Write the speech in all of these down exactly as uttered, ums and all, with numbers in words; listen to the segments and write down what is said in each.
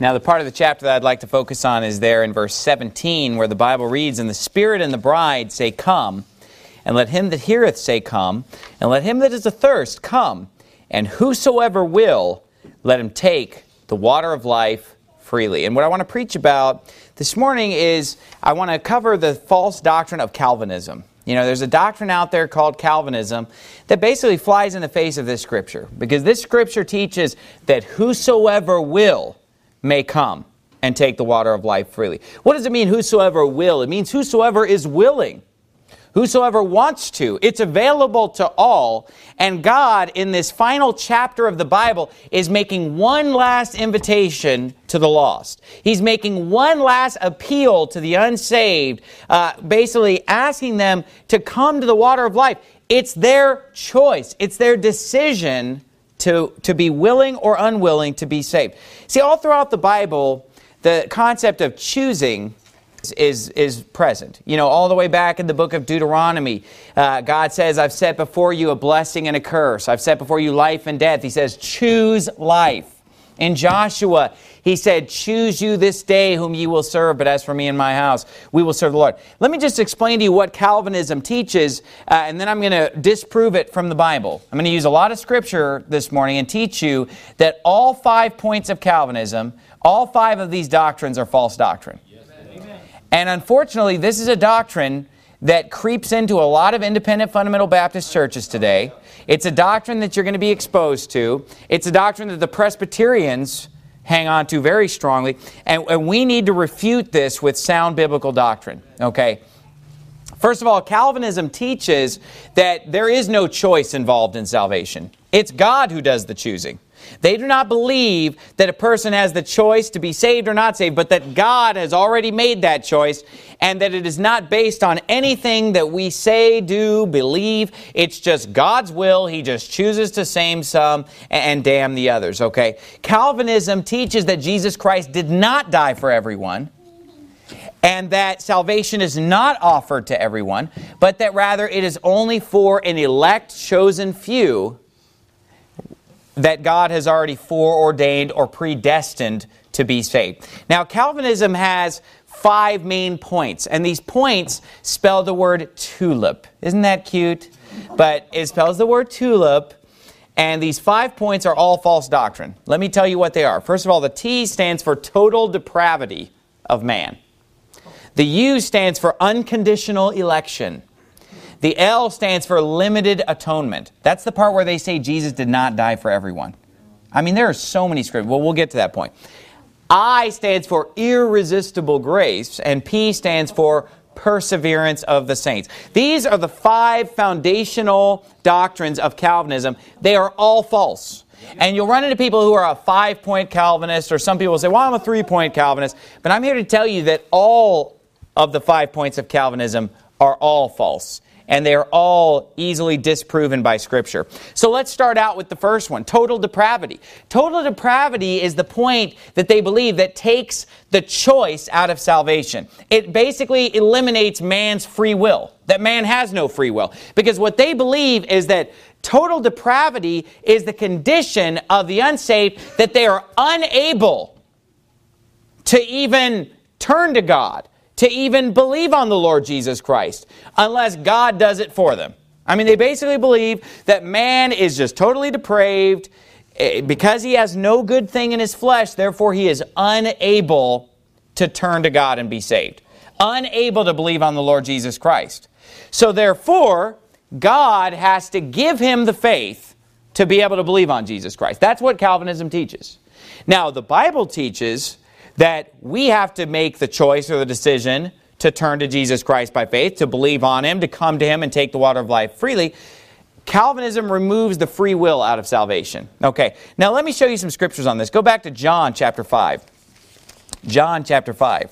Now, the part of the chapter that I'd like to focus on is there in verse seventeen, where the Bible reads, "And the Spirit and the bride say, Come, and let him that heareth say, Come, and let him that is athirst come, and whosoever will, let him take the water of life freely." And what I want to preach about this morning is I want to cover the false doctrine of Calvinism. You know, there's a doctrine out there called Calvinism that basically flies in the face of this Scripture, because this Scripture teaches that whosoever will may come and take the water of life freely. What does it mean, whosoever will? It means whosoever is willing. Whosoever wants to. It's available to all. And God, in this final chapter of the Bible, is making one last invitation to the lost. He's making one last appeal to the unsaved, uh, basically asking them to come to the water of life. It's their choice. It's their decision to, to be willing or unwilling to be saved. See, all throughout the Bible, the concept of choosing is is present. You know, all the way back in the book of Deuteronomy, uh, God says, "I've set before you a blessing and a curse. I've set before you life and death." He says, choose life. In Joshua, he said, "Choose you this day whom ye will serve, but as for me and my house, we will serve the Lord." Let me just explain to you what Calvinism teaches, uh, and then I'm going to disprove it from the Bible. I'm going to use a lot of Scripture this morning and teach you that all five points of Calvinism, all five of these doctrines are false doctrine. And unfortunately, this is a doctrine that creeps into a lot of independent fundamental Baptist churches today. It's a doctrine that you're going to be exposed to. It's a doctrine that the Presbyterians hang on to very strongly. And, and we need to refute this with sound biblical doctrine. Okay? First of all, Calvinism teaches that there is no choice involved in salvation. It's God who does the choosing. They do not believe that a person has the choice to be saved or not saved, but that God has already made that choice, and that it is not based on anything that we say, do, believe. It's just God's will. He just chooses to save some and damn the others, okay? Calvinism teaches that Jesus Christ did not die for everyone, and that salvation is not offered to everyone, but that rather it is only for an elect, chosen few that God has already foreordained or predestined to be saved. Now, Calvinism has five main points, and these points spell the word tulip. Isn't that cute? But it spells the word tulip, and these five points are all false doctrine. Let me tell you what they are. First of all, the T stands for total depravity of man. The U stands for unconditional election. The L stands for limited atonement. That's the part where they say Jesus did not die for everyone. I mean, there are so many scriptures. Well, we'll get to that point. I stands for irresistible grace, and P stands for perseverance of the saints. These are the five foundational doctrines of Calvinism. They are all false. And you'll run into people who are a five-point Calvinist, or some people will say, well, I'm a three-point Calvinist. But I'm here to tell you that all of the five points of Calvinism are all false. And they are all easily disproven by Scripture. So let's start out with the first one, total depravity. Total depravity is the point that they believe that takes the choice out of salvation. It basically eliminates man's free will, that man has no free will. Because what they believe is that total depravity is the condition of the unsaved, that they are unable to even turn to God, to even believe on the Lord Jesus Christ, unless God does it for them. I mean, they basically believe that man is just totally depraved because he has no good thing in his flesh, therefore he is unable to turn to God and be saved. Unable to believe on the Lord Jesus Christ. So therefore, God has to give him the faith to be able to believe on Jesus Christ. That's what Calvinism teaches. Now, the Bible teaches that we have to make the choice or the decision to turn to Jesus Christ by faith, to believe on Him, to come to Him and take the water of life freely. Calvinism removes the free will out of salvation. Okay, now let me show you some scriptures on this. Go back to John chapter five. John chapter five.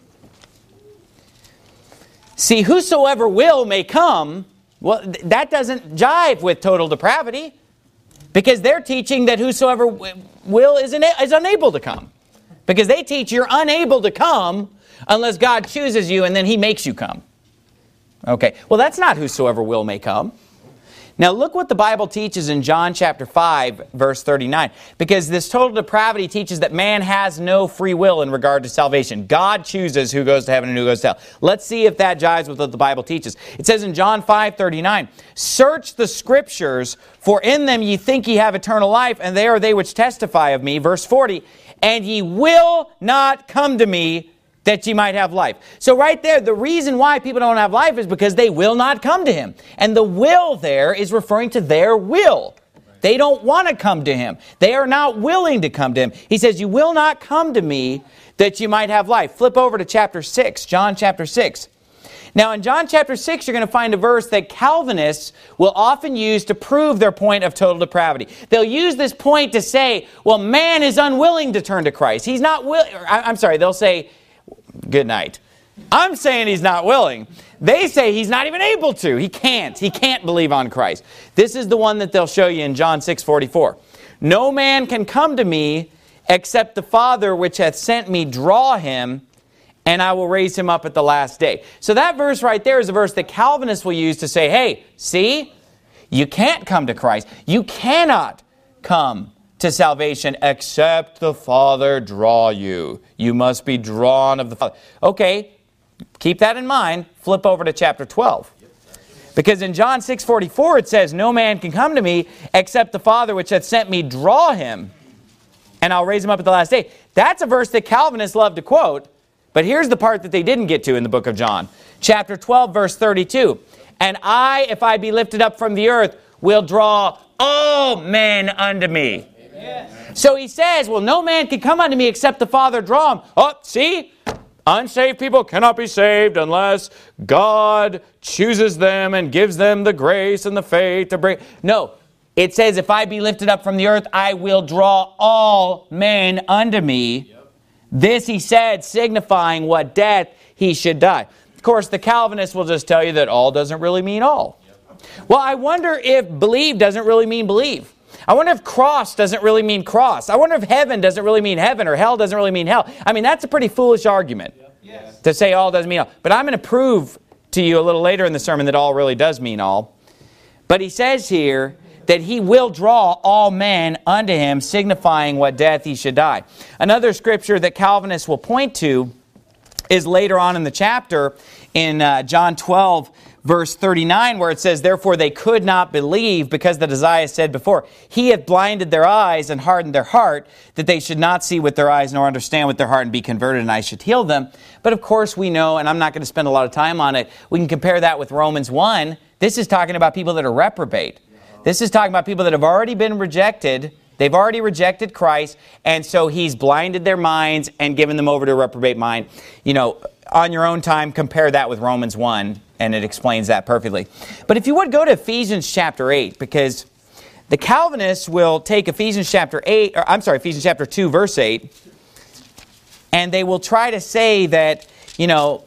See, whosoever will may come. Well, th- that doesn't jive with total depravity, because they're teaching that whosoever w- will is, ina- is unable to come. Because they teach you're unable to come unless God chooses you and then He makes you come. Okay, well that's not whosoever will may come. Now look what the Bible teaches in John chapter five, verse thirty-nine. Because this total depravity teaches that man has no free will in regard to salvation. God chooses who goes to heaven and who goes to hell. Let's see if that jives with what the Bible teaches. It says in John five thirty-nine, search the Scriptures, for in them ye think ye have eternal life, and they are they which testify of me. Verse forty, and ye will not come to me, that ye might have life. So right there, the reason why people don't have life is because they will not come to him. And the will there is referring to their will. They don't want to come to him. They are not willing to come to him. He says, you will not come to me that you might have life. Flip over to chapter six, John chapter six. Now in John chapter six, you're going to find a verse that Calvinists will often use to prove their point of total depravity. They'll use this point to say, well, man is unwilling to turn to Christ. He's not willing. I'm sorry, they'll say, good night. I'm saying he's not willing. They say he's not even able to. He can't. He can't believe on Christ. This is the one that they'll show you in John six forty-four. No man can come to me except the Father which hath sent me draw him, and I will raise him up at the last day. So that verse right there is a verse that Calvinists will use to say, hey, see, you can't come to Christ. You cannot come to salvation except the Father draw you. You must be drawn of the Father. Okay, keep that in mind. Flip over to chapter twelve. Because in John six forty-four it says, no man can come to me except the Father which hath sent me draw him, and I'll raise him up at the last day. That's a verse that Calvinists love to quote, but here's the part that they didn't get to in the book of John. Chapter twelve, verse thirty-two. And I, if I be lifted up from the earth, will draw all men unto me. So he says, well, no man can come unto me except the Father draw him. Oh, see? Unsaved people cannot be saved unless God chooses them and gives them the grace and the faith to bring. No, it says, if I be lifted up from the earth, I will draw all men unto me. Yep. This he said, signifying what death he should die. Of course, the Calvinists will just tell you that all doesn't really mean all. Yep. Well, I wonder if believe doesn't really mean believe. I wonder if cross doesn't really mean cross. I wonder if heaven doesn't really mean heaven, or hell doesn't really mean hell. I mean, that's a pretty foolish argument yes. to say all doesn't mean all. But I'm going to prove to you a little later in the sermon that all really does mean all. But he says here that he will draw all men unto him, signifying what death he should die. Another scripture that Calvinists will point to is later on in the chapter in uh, John twelve, verse thirty-nine, where it says, therefore they could not believe, because that Isaiah said before, he hath blinded their eyes and hardened their heart, that they should not see with their eyes nor understand with their heart and be converted, and I should heal them. But of course we know, and I'm not going to spend a lot of time on it, we can compare that with Romans one. This is talking about people that are reprobate. This is talking about people that have already been rejected. They've already rejected Christ, and so he's blinded their minds and given them over to a reprobate mind. You know, on your own time, compare that with Romans one, and it explains that perfectly. But if you would go to Ephesians chapter eight, because the Calvinists will take Ephesians chapter eight, or I'm sorry, Ephesians chapter two, verse eight, and they will try to say that, you know,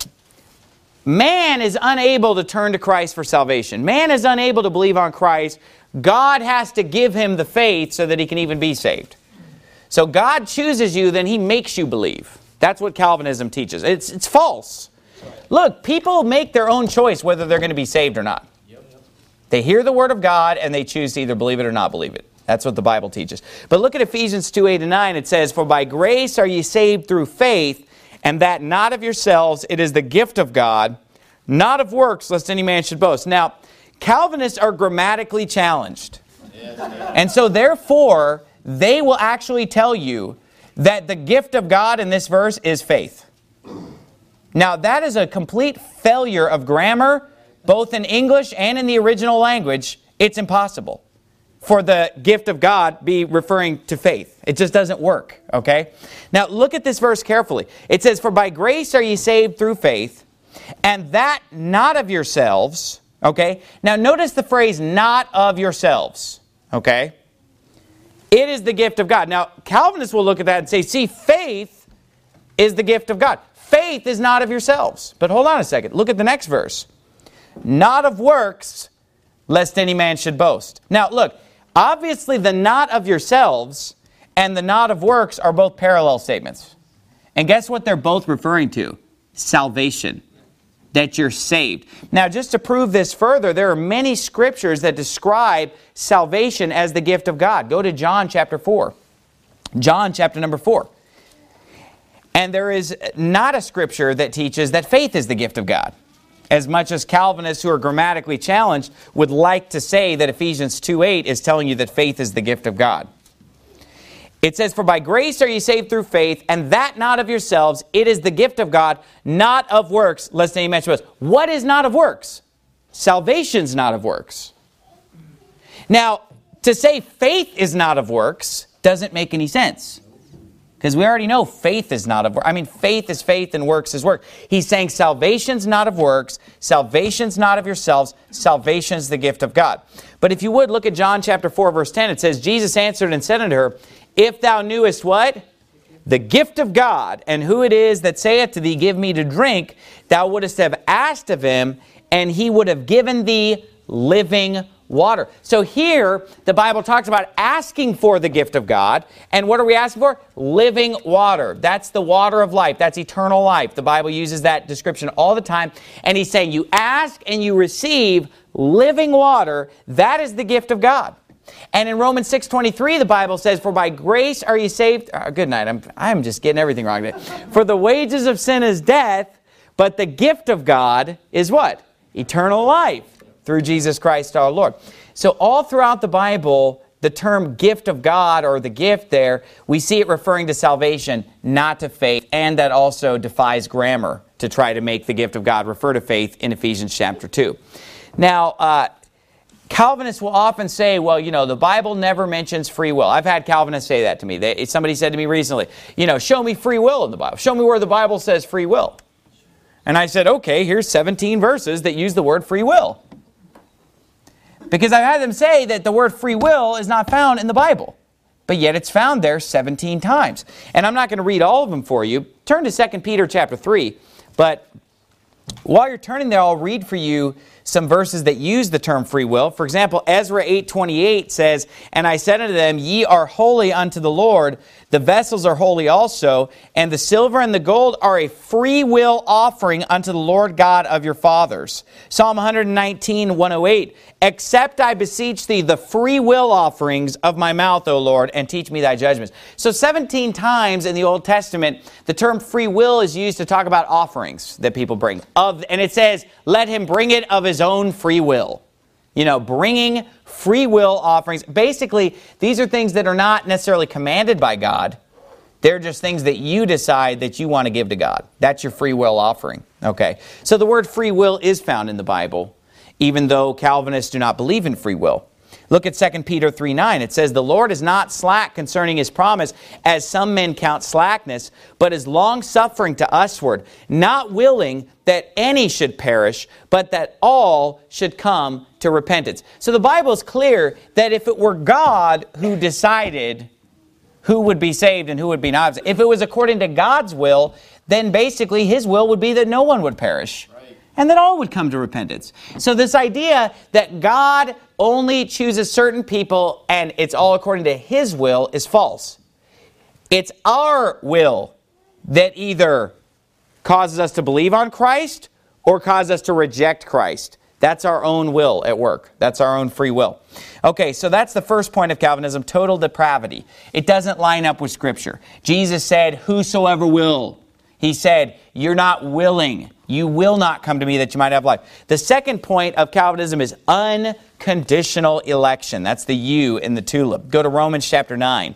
man is unable to turn to Christ for salvation. Man is unable to believe on Christ. God has to give him the faith so that he can even be saved. So God chooses you, then he makes you believe. That's what Calvinism teaches. It's, it's false. Look, people make their own choice whether they're going to be saved or not. They hear the word of God and they choose to either believe it or not believe it. That's what the Bible teaches. But look at Ephesians two, eight and nine. It says, for by grace are ye saved through faith, and that not of yourselves, it is the gift of God, not of works, lest any man should boast. Now, Calvinists are grammatically challenged. And so therefore, they will actually tell you that the gift of God in this verse is faith. Now, that is a complete failure of grammar, both in English and in the original language. It's impossible for the gift of God be referring to faith. It just doesn't work, okay? Now, look at this verse carefully. It says, for by grace are ye saved through faith, and that not of yourselves, okay? Now, notice the phrase, not of yourselves, okay? It is the gift of God. Now, Calvinists will look at that and say, see, faith is the gift of God. Faith is not of yourselves. But hold on a second. Look at the next verse. Not of works, lest any man should boast. Now, look, obviously the not of yourselves and the not of works are both parallel statements. And guess what they're both referring to? Salvation. that you're saved. Now, just to prove this further, there are many scriptures that describe salvation as the gift of God. Go to John chapter four. John chapter number four. And there is not a scripture that teaches that faith is the gift of God. As much as Calvinists who are grammatically challenged would like to say that Ephesians two eight is telling you that faith is the gift of God. It says, "For by grace are ye saved through faith, and that not of yourselves. It is the gift of God, not of works, lest any man should boast." What is not of works? Salvation's not of works. Now, to say faith is not of works doesn't make any sense. Because we already know faith is not of works. I mean, faith is faith and works is work. He's saying salvation's not of works. Salvation's not of yourselves. Salvation's the gift of God. But if you would, look at John chapter four, verse ten. It says, "Jesus answered and said unto her, If thou knewest" what? "The gift of God, and who it is that saith to thee, Give me to drink, thou wouldest have asked of him, and he would have given thee living water." So here, the Bible talks about asking for the gift of God. And what are we asking for? Living water. That's the water of life. That's eternal life. The Bible uses that description all the time. And he's saying you ask and you receive living water. That is the gift of God. And in Romans six twenty-three, the Bible says, "For by grace are ye saved." Oh, good night. I'm, I'm just getting everything wrong today. "For the wages of sin is death, but the gift of God is" what? "Eternal life through Jesus Christ our Lord." So all throughout the Bible, the term gift of God, or the gift there, we see it referring to salvation, not to faith. And that also defies grammar to try to make the gift of God refer to faith in Ephesians chapter two. Now, uh, Calvinists will often say, well, you know, the Bible never mentions free will. I've had Calvinists say that to me. They, somebody said to me recently, you know, show me free will in the Bible. Show me where the Bible says free will. And I said, okay, here's seventeen verses that use the word free will. Because I've had them say that the word free will is not found in the Bible. But yet it's found there seventeen times. And I'm not going to read all of them for you. Turn to Second Peter chapter three. But while you're turning there, I'll read for you some verses that use the term free will. For example, Ezra eight twenty-eight says, "And I said unto them, Ye are holy unto the Lord, the vessels are holy also, and the silver and the gold are a free will offering unto the Lord God of your fathers." Psalm one nineteen, one oh eight, "Accept, I beseech thee, the free will offerings of my mouth, O Lord, and teach me thy judgments." So seventeen times in the Old Testament, the term free will is used to talk about offerings that people bring. Of, and it says, let him bring it of his own free will. You know, bringing free will offerings. Basically, these are things that are not necessarily commanded by God. They're just things that you decide that you want to give to God. That's your free will offering. Okay. So the word free will is found in the Bible, even though Calvinists do not believe in free will. Look at Second Peter three nine. It says, "The Lord is not slack concerning his promise, as some men count slackness, but is long-suffering to usward, not willing that any should perish, but that all should come to repentance." So the Bible is clear that if it were God who decided who would be saved and who would be not, if it was according to God's will, then basically his will would be that no one would perish. And that all would come to repentance. So this idea that God only chooses certain people and it's all according to his will is false. It's our will that either causes us to believe on Christ or causes us to reject Christ. That's our own will at work. That's our own free will. Okay, so that's the first point of Calvinism, total depravity. It doesn't line up with Scripture. Jesus said, "Whosoever will." He said, you're not willing. You will not come to me that you might have life. The second point of Calvinism is unconditional election. That's the U in the tulip. Go to Romans chapter nine.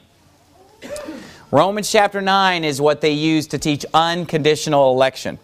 Romans chapter nine is what they use to teach unconditional election.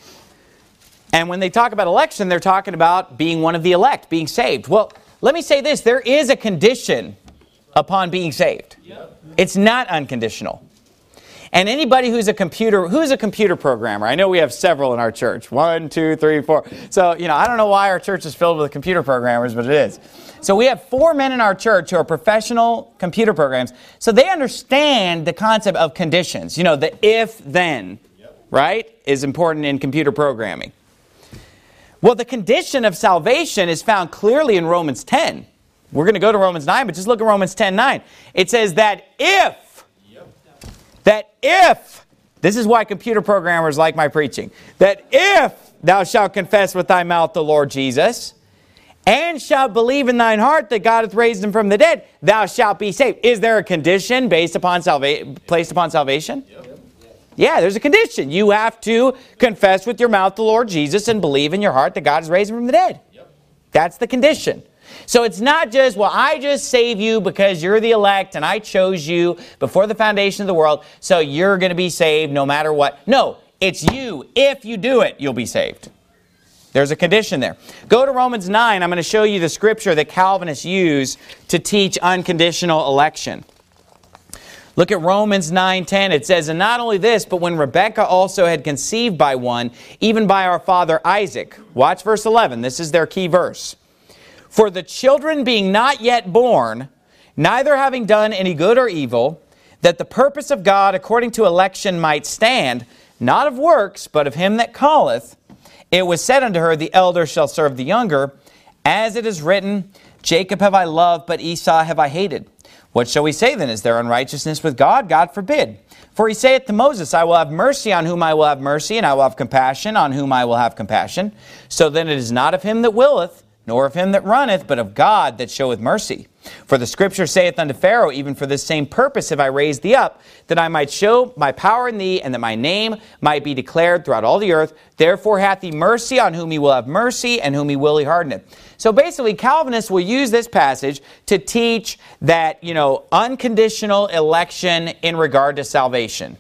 And when they talk about election, they're talking about being one of the elect, being saved. Well, let me say this. There is a condition upon being saved. It's not unconditional. And anybody who's a computer, who's a computer programmer? I know we have several in our church. One, two, three, four. So, you know, I don't know why our church is filled with computer programmers, but it is. So we have four men in our church who are professional computer programs. So they understand the concept of conditions. You know, the if-then, yep. right, is important in computer programming. Well, the condition of salvation is found clearly in Romans ten. We're going to go to Romans nine, but just look at Romans ten nine. It says that if, yep. that if This is why computer programmers like my preaching. That if thou shalt confess with thy mouth the Lord Jesus, and shalt believe in thine heart that God hath raised him from the dead, thou shalt be saved. Is there a condition based upon salva- placed upon salvation? Yep. Yeah, there's a condition. You have to confess with your mouth the Lord Jesus and believe in your heart that God has raised him from the dead. Yep. That's the condition. So it's not just, well, I just save you because you're the elect and I chose you before the foundation of the world, so you're going to be saved no matter what. No, it's you. If you do it, you'll be saved. There's a condition there. Go to Romans nine. I'm going to show you the scripture that Calvinists use to teach unconditional election. Look at Romans nine ten. It says, and not only this, but when Rebekah also had conceived by one, even by our father Isaac. Watch verse eleven. This is their key verse. For the children being not yet born, neither having done any good or evil, that the purpose of God according to election might stand, not of works, but of him that calleth, it was said unto her, the elder shall serve the younger. As it is written, Jacob have I loved, but Esau have I hated. What shall we say then? Is there unrighteousness with God? God forbid. For he saith to Moses, I will have mercy on whom I will have mercy, and I will have compassion on whom I will have compassion. So then it is not of him that willeth, nor of him that runneth, but of God that showeth mercy. For the scripture saith unto Pharaoh, even for this same purpose have I raised thee up, that I might show my power in thee, and that my name might be declared throughout all the earth. Therefore hath he mercy on whom he will have mercy, and whom he will he hardeneth. So basically, Calvinists will use this passage to teach that, you know, unconditional election in regard to salvation.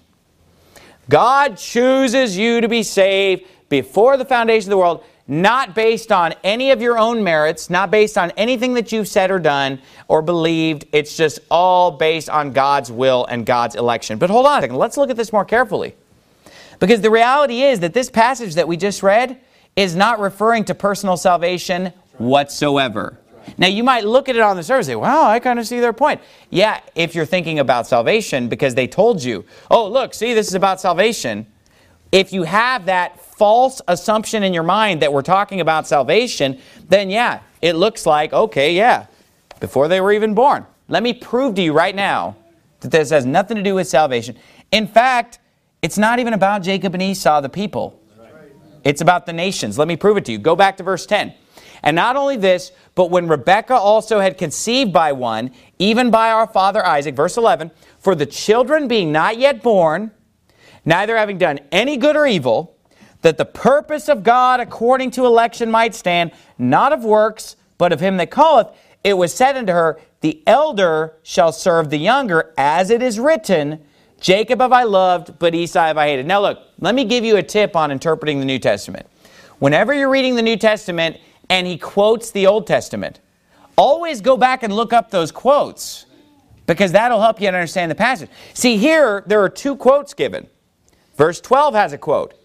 God chooses you to be saved before the foundation of the world, not based on any of your own merits, not based on anything that you've said or done or believed. It's just all based on God's will and God's election. But hold on a second. Let's look at this more carefully. Because the reality is that this passage that we just read is not referring to personal salvation whatsoever. Now, you might look at it on the surface and say, wow, I kind of see their point. Yeah, if you're thinking about salvation because they told you, oh, look, see, this is about salvation. If you have that false assumption in your mind that we're talking about salvation, then yeah, it looks like, okay, yeah, before they were even born. Let me prove to you right now that this has nothing to do with salvation. In fact, it's not even about Jacob and Esau, the people. It's about the nations. Let me prove it to you. Go back to verse ten. And not only this, but when Rebekah also had conceived by one, even by our father Isaac, verse eleven, for the children being not yet born, neither having done any good or evil, that the purpose of God according to election might stand, not of works, but of him that calleth, it was said unto her, the elder shall serve the younger, as it is written, Jacob have I loved, but Esau have I hated. Now look, let me give you a tip on interpreting the New Testament. Whenever you're reading the New Testament and he quotes the Old Testament, always go back and look up those quotes, because that'll help you understand the passage. See, here there are two quotes given. Verse twelve has a quote.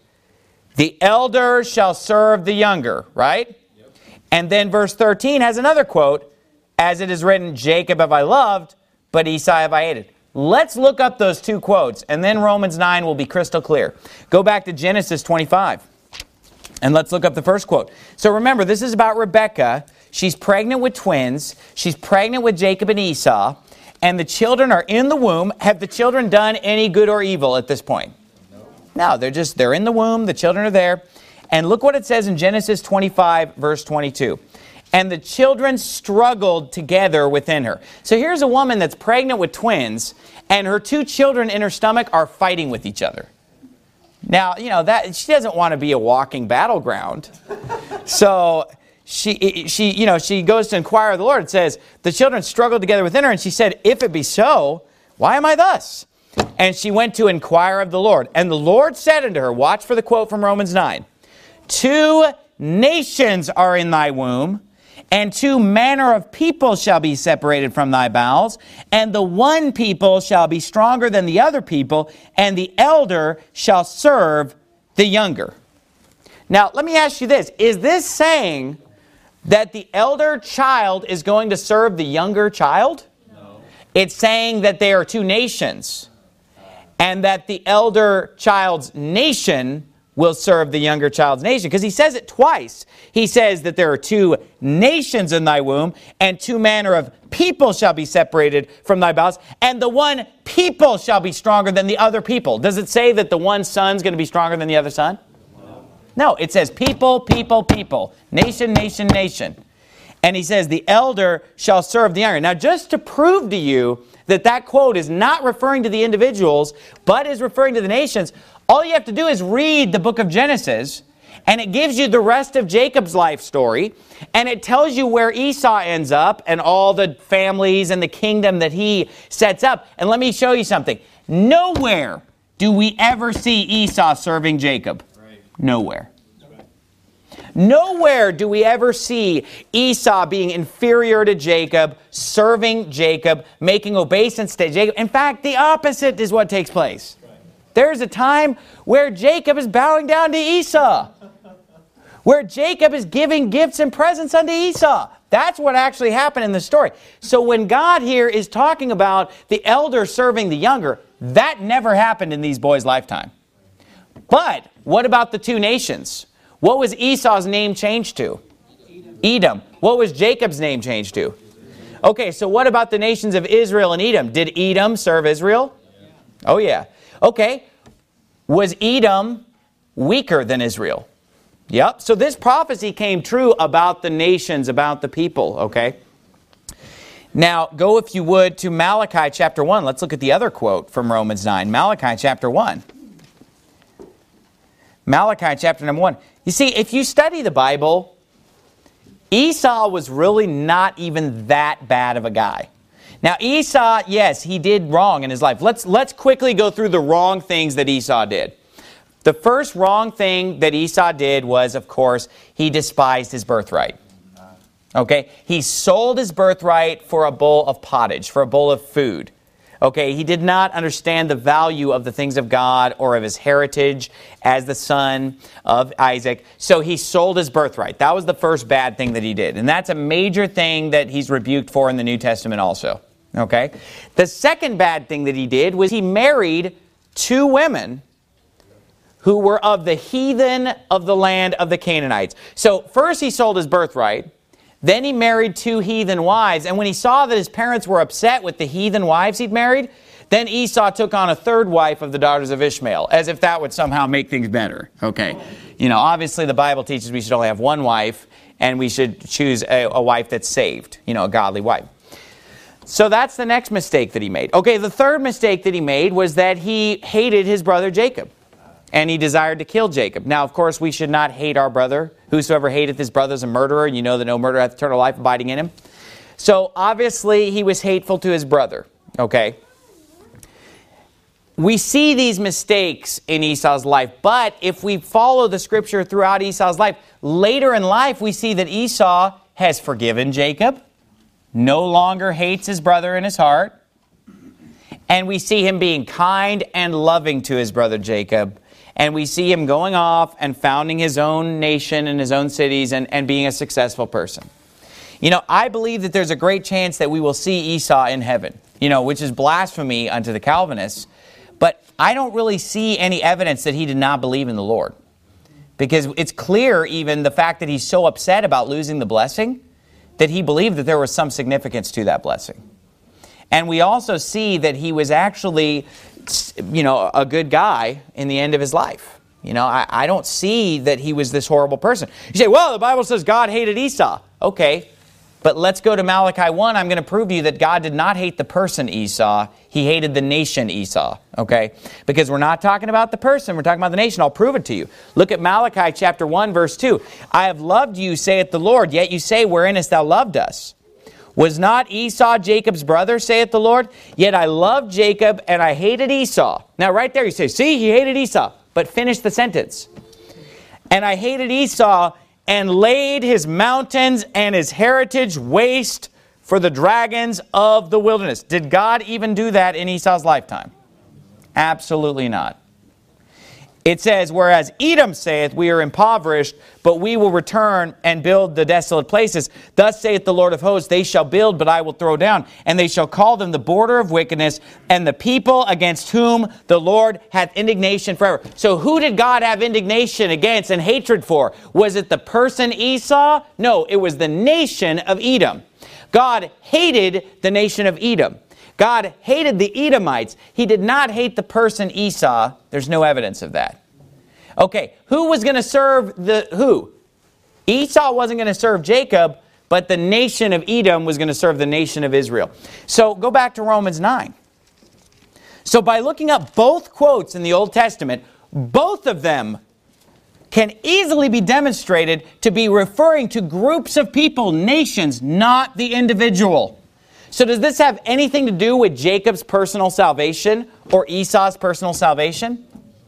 The elder shall serve the younger, right? Yep. And then verse thirteen has another quote. As it is written, Jacob have I loved, but Esau have I hated. Let's look up those two quotes, and then Romans nine will be crystal clear. Go back to Genesis twenty-five, and let's look up the first quote. So remember, this is about Rebekah. She's pregnant with twins. She's pregnant with Jacob and Esau, and the children are in the womb. Have the children done any good or evil at this point? No, they're just, they're in the womb, the children are there. And look what it says in Genesis twenty-five, verse twenty-two. And the children struggled together within her. So here's a woman that's pregnant with twins, and her two children in her stomach are fighting with each other. Now, you know, that she doesn't want to be a walking battleground. So she, she, you know, she goes to inquire of the Lord. It says, the children struggled together within her, and she said, if it be so, why am I thus? And she went to inquire of the Lord. And the Lord said unto her, watch for the quote from Romans nine, two nations are in thy womb, and two manner of people shall be separated from thy bowels, and the one people shall be stronger than the other people, and the elder shall serve the younger. Now, let me ask you this. Is this saying that the elder child is going to serve the younger child? No. It's saying that they are two nations, and that the elder child's nation will serve the younger child's nation. Because he says it twice. He says that there are two nations in thy womb, and two manner of people shall be separated from thy bowels, and the one people shall be stronger than the other people. Does it say that the one son's going to be stronger than the other son? No. No, it says people, people, people. Nation, nation, nation. And he says the elder shall serve the younger. Now, just to prove to you that that quote is not referring to the individuals, but is referring to the nations, all you have to do is read the book of Genesis, and it gives you the rest of Jacob's life story, and it tells you where Esau ends up and all the families and the kingdom that he sets up. And let me show you something. Nowhere do we ever see Esau serving Jacob. Right. Nowhere. Nowhere do we ever see Esau being inferior to Jacob, serving Jacob, making obeisance to Jacob. In fact, the opposite is what takes place. There's a time where Jacob is bowing down to Esau, where Jacob is giving gifts and presents unto Esau. That's what actually happened in the story. So when God here is talking about the elder serving the younger, that never happened in these boys' lifetime. But what about the two nations? What was Esau's name changed to? Edom. Edom. What was Jacob's name changed to? Okay, so what about the nations of Israel and Edom? Did Edom serve Israel? Yeah. Oh, yeah. Okay. Was Edom weaker than Israel? Yep. So this prophecy came true about the nations, about the people, okay? Now, go, if you would, to Malachi chapter one. Let's look at the other quote from Romans nine. Malachi chapter one. Malachi chapter number one. You see, if you study the Bible, Esau was really not even that bad of a guy. Now, Esau, yes, he did wrong in his life. Let's, let's quickly go through the wrong things that Esau did. The first wrong thing that Esau did was, of course, he despised his birthright. Okay? He sold his birthright for a bowl of pottage, for a bowl of food. Okay, he did not understand the value of the things of God or of his heritage as the son of Isaac. So he sold his birthright. That was the first bad thing that he did. And that's a major thing that he's rebuked for in the New Testament also. Okay, the second bad thing that he did was he married two women who were of the heathen of the land of the Canaanites. So first he sold his birthright. Then he married two heathen wives, and when he saw that his parents were upset with the heathen wives he'd married, then Esau took on a third wife of the daughters of Ishmael, as if that would somehow make things better. Okay, you know, obviously the Bible teaches we should only have one wife, and we should choose a, a wife that's saved, you know, a godly wife. So that's the next mistake that he made. Okay, the third mistake that he made was that he hated his brother Jacob. And he desired to kill Jacob. Now, of course, we should not hate our brother. Whosoever hateth his brother is a murderer, and you know that no murderer hath eternal life abiding in him. So, obviously, he was hateful to his brother. Okay? We see these mistakes in Esau's life, but if we follow the scripture throughout Esau's life, later in life we see that Esau has forgiven Jacob, no longer hates his brother in his heart, and we see him being kind and loving to his brother Jacob. And we see him going off and founding his own nation and his own cities and, and being a successful person. You know, I believe that there's a great chance that we will see Esau in heaven, you know, which is blasphemy unto the Calvinists. But I don't really see any evidence that he did not believe in the Lord. Because it's clear even the fact that he's so upset about losing the blessing, that he believed that there was some significance to that blessing. And we also see that he was actually, you know, a good guy in the end of his life. You know, I, I don't see that he was this horrible person. You say, well, the Bible says God hated Esau. Okay, but let's go to Malachi one. I'm going to prove to you that God did not hate the person Esau. He hated the nation Esau. Okay, because we're not talking about the person. We're talking about the nation. I'll prove it to you. Look at Malachi chapter one, verse two. I have loved you, saith the Lord, yet you say, wherein hast thou loved us? Was not Esau Jacob's brother, saith the Lord? Yet I loved Jacob, and I hated Esau. Now right there you say, see, he hated Esau. But finish the sentence. And I hated Esau, and laid his mountains and his heritage waste for the dragons of the wilderness. Did God even do that in Esau's lifetime? Absolutely not. It says, whereas Edom saith, we are impoverished, but we will return and build the desolate places. Thus saith the Lord of hosts, they shall build, but I will throw down. And they shall call them the border of wickedness, and the people against whom the Lord hath indignation forever. So who did God have indignation against and hatred for? Was it the person Esau? No, it was the nation of Edom. God hated the nation of Edom. God hated the Edomites. He did not hate the person Esau. There's no evidence of that. Okay, who was going to serve the who? Esau wasn't going to serve Jacob, but the nation of Edom was going to serve the nation of Israel. So go back to Romans nine. So by looking up both quotes in the Old Testament, both of them can easily be demonstrated to be referring to groups of people, nations, not the individual. So does this have anything to do with Jacob's personal salvation or Esau's personal salvation?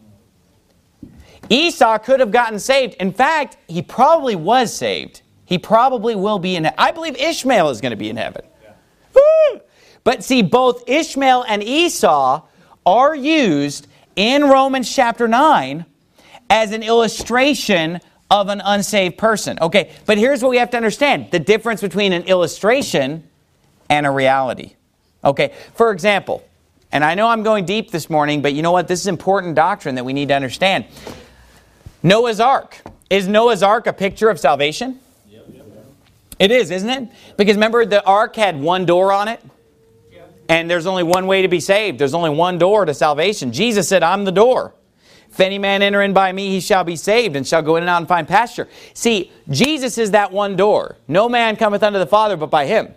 Esau could have gotten saved. In fact, he probably was saved. He probably will be in heaven. I believe Ishmael is going to be in heaven. Yeah. But see, both Ishmael and Esau are used in Romans chapter nine as an illustration of an unsaved person. Okay, but here's what we have to understand. The difference between an illustration and a reality. Okay, for example, and I know I'm going deep this morning, but you know what? This is important doctrine that we need to understand. Noah's Ark. Is Noah's Ark a picture of salvation? Yep, yep, yep. It is, isn't it? Because remember, the ark had one door on it? Yep. And there's only one way to be saved. There's only one door to salvation. Jesus said, I'm the door. If any man enter in by me, he shall be saved, and shall go in and out and find pasture. See, Jesus is that one door. No man cometh unto the Father but by him.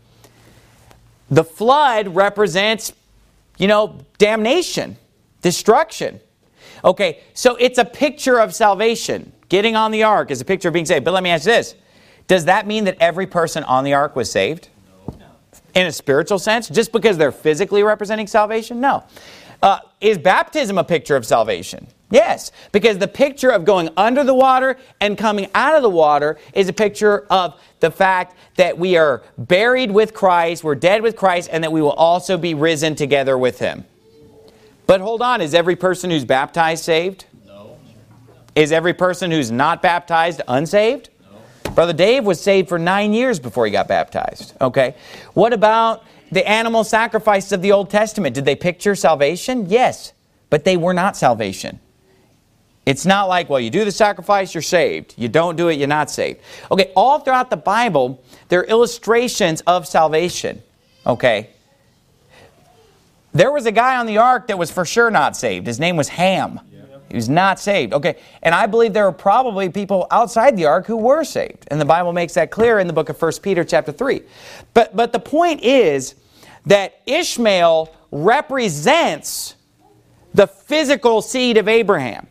The flood represents, you know, damnation, destruction. Okay, so it's a picture of salvation. Getting on the ark is a picture of being saved. But let me ask you this. Does that mean that every person on the ark was saved? No. In a spiritual sense? Just because they're physically representing salvation? No. Uh, is baptism a picture of salvation? Yes, because the picture of going under the water and coming out of the water is a picture of the fact that we are buried with Christ, we're dead with Christ, and that we will also be risen together with Him. But hold on, is every person who's baptized saved? No. Is every person who's not baptized unsaved? No. Brother Dave was saved for nine years before he got baptized. Okay. What about the animal sacrifices of the Old Testament? Did they picture salvation? Yes, but they were not salvation. It's not like, well, you do the sacrifice, you're saved. You don't do it, you're not saved. Okay, all throughout the Bible, there are illustrations of salvation. Okay. There was a guy on the ark that was for sure not saved. His name was Ham. He was not saved. Okay, and I believe there were probably people outside the ark who were saved. And the Bible makes that clear in the book of First Peter chapter three. But, but the point is that Ishmael represents the physical seed of Abraham,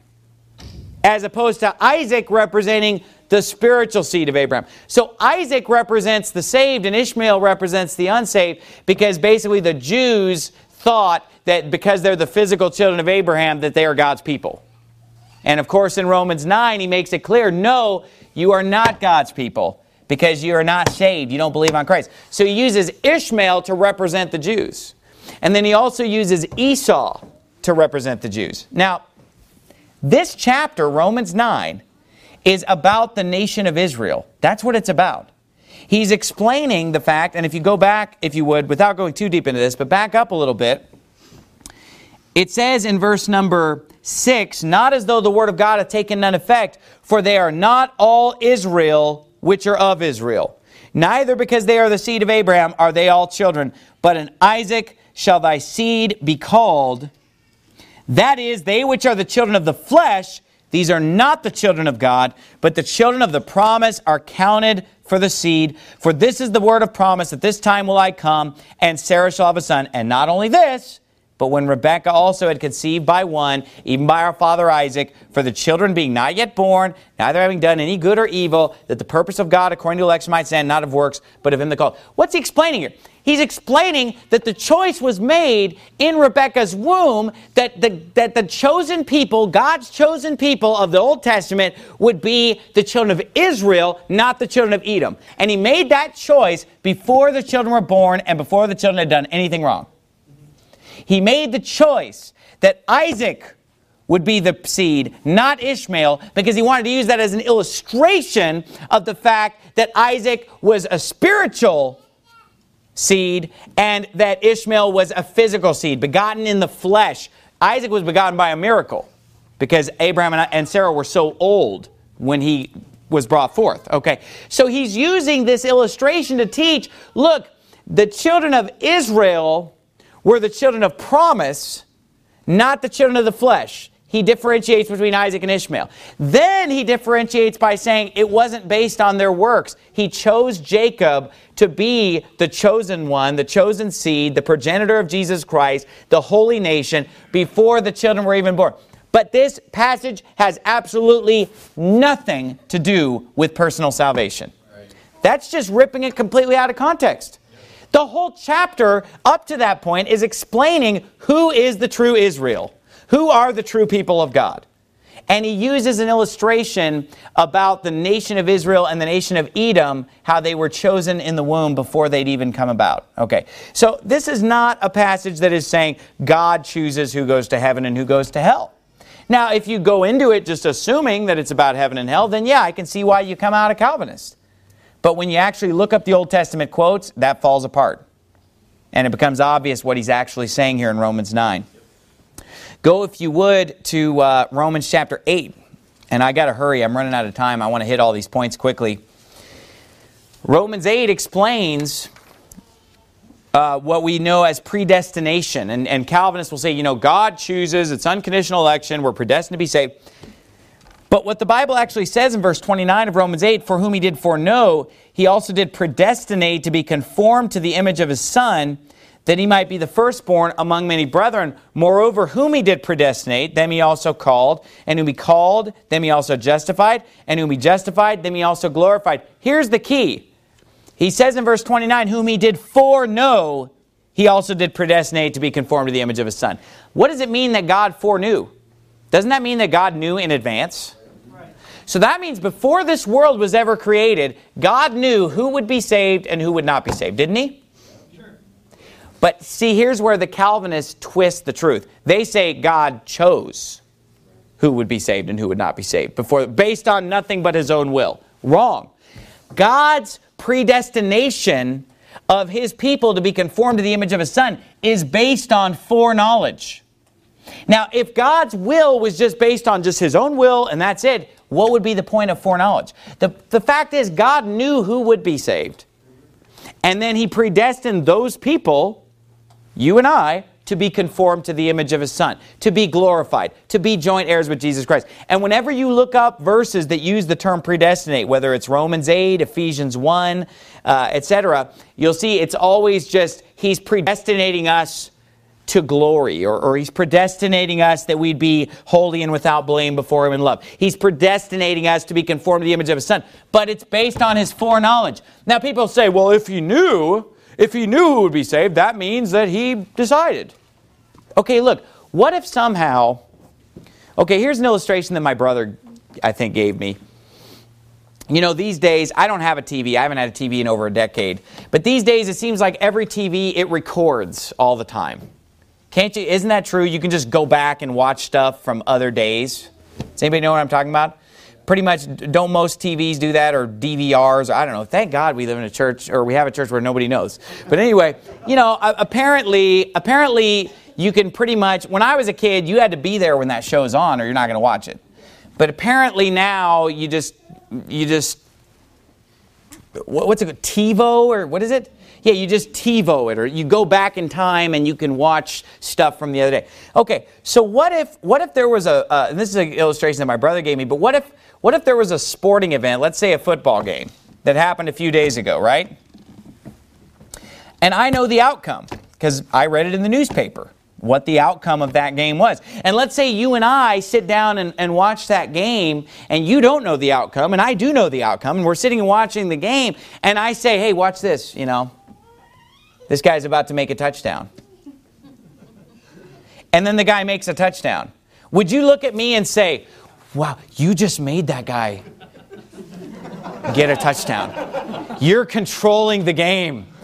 as opposed to Isaac representing the spiritual seed of Abraham. So Isaac represents the saved and Ishmael represents the unsaved, because basically the Jews thought that because they're the physical children of Abraham that they are God's people. And of course in Romans nine he makes it clear, no, you are not God's people because you are not saved. You don't believe on Christ. So he uses Ishmael to represent the Jews. And then he also uses Esau to represent the Jews. Now, this chapter, Romans nine, is about the nation of Israel. That's what it's about. He's explaining the fact, and if you go back, if you would, without going too deep into this, but back up a little bit, it says in verse number six, not as though the word of God hath taken none effect, for they are not all Israel which are of Israel. Neither because they are the seed of Abraham are they all children, but in Isaac shall thy seed be called. That is, they which are the children of the flesh, these are not the children of God, but the children of the promise are counted for the seed. For this is the word of promise, at this time will I come, and Sarah shall have a son. And not only this, but when Rebekah also had conceived by one, even by our father Isaac, for the children being not yet born, neither having done any good or evil, that the purpose of God according to election might stand, not of works, but of him that called. What's he explaining here? He's explaining that the choice was made in Rebekah's womb, that the, that the chosen people, God's chosen people of the Old Testament, would be the children of Israel, not the children of Edom. And he made that choice before the children were born and before the children had done anything wrong. He made the choice that Isaac would be the seed, not Ishmael, because he wanted to use that as an illustration of the fact that Isaac was a spiritual seed and that Ishmael was a physical seed, begotten in the flesh. Isaac was begotten by a miracle because Abraham and Sarah were so old when he was brought forth. Okay, so he's using this illustration to teach, look, the children of Israel were the children of promise, not the children of the flesh. He differentiates between Isaac and Ishmael. Then he differentiates by saying it wasn't based on their works. He chose Jacob to be the chosen one, the chosen seed, the progenitor of Jesus Christ, the holy nation, before the children were even born. But this passage has absolutely nothing to do with personal salvation. Right. That's just ripping it completely out of context. Yep. The whole chapter up to that point is explaining who is the true Israel. Who are the true people of God? And he uses an illustration about the nation of Israel and the nation of Edom, how they were chosen in the womb before they'd even come about. Okay, so this is not a passage that is saying God chooses who goes to heaven and who goes to hell. Now, if you go into it just assuming that it's about heaven and hell, then yeah, I can see why you come out a Calvinist. But when you actually look up the Old Testament quotes, that falls apart. And it becomes obvious what he's actually saying here in Romans nine. Go, if you would, to uh, Romans chapter eight. And I got to hurry. I'm running out of time. I want to hit all these points quickly. Romans eight explains Uh, what we know as predestination. And, and Calvinists will say, you know, God chooses, it's unconditional election, we're predestined to be saved. But what the Bible actually says in verse twenty-nine of Romans eight, for whom he did foreknow, he also did predestinate to be conformed to the image of his Son, that he might be the firstborn among many brethren. Moreover, whom he did predestinate, them he also called, and whom he called, them he also justified, and whom he justified, them he also glorified. Here's the key. He says in verse twenty-nine, whom he did foreknow, he also did predestinate to be conformed to the image of his Son. What does it mean that God foreknew? Doesn't that mean that God knew in advance? Right. So that means before this world was ever created, God knew who would be saved and who would not be saved, didn't he? Sure. But see, here's where the Calvinists twist the truth. They say God chose who would be saved and who would not be saved, before, based on nothing but his own will. Wrong. God's predestination of his people to be conformed to the image of his Son is based on foreknowledge. Now, if God's will was just based on just his own will and that's it, what would be the point of foreknowledge? The, the fact is, God knew who would be saved. And then he predestined those people, you and I, to be conformed to the image of his Son, to be glorified, to be joint heirs with Jesus Christ. And whenever you look up verses that use the term predestinate, whether it's Romans eight, Ephesians one, uh, et cetera, you'll see it's always just he's predestinating us to glory, or, or he's predestinating us that we'd be holy and without blame before him in love. He's predestinating us to be conformed to the image of his Son, but it's based on his foreknowledge. Now people say, well, if he knew, if he knew who would be saved, that means that he decided. Okay, look, what if somehow, okay, here's an illustration that my brother, I think, gave me. You know, these days, I don't have a T V. I haven't had a T V in over a decade. But these days, it seems like every T V, it records all the time. Can't you? Isn't that true? You can just go back and watch stuff from other days. Does anybody know what I'm talking about? Pretty much, don't most T Vs do that, or D V Rs? Or I don't know. Thank God we live in a church, or we have a church where nobody knows. But anyway, you know, apparently, apparently, you can pretty much, when I was a kid, you had to be there when that show's on or you're not going to watch it. But apparently now you just, you just, what's it, TiVo or what is it? Yeah, you just TiVo it, or you go back in time and you can watch stuff from the other day. Okay, so what if, what if there was a, uh, and this is an illustration that my brother gave me, but what if, what if there was a sporting event, let's say a football game, that happened a few days ago, right? And I know the outcome because I read it in the newspaper, what the outcome of that game was. And let's say you and I sit down and, and watch that game, and you don't know the outcome, and I do know the outcome, and we're sitting and watching the game, and I say, hey, watch this, you know. This guy's about to make a touchdown. And then the guy makes a touchdown. Would you look at me and say, wow, you just made that guy get a touchdown. You're controlling the game.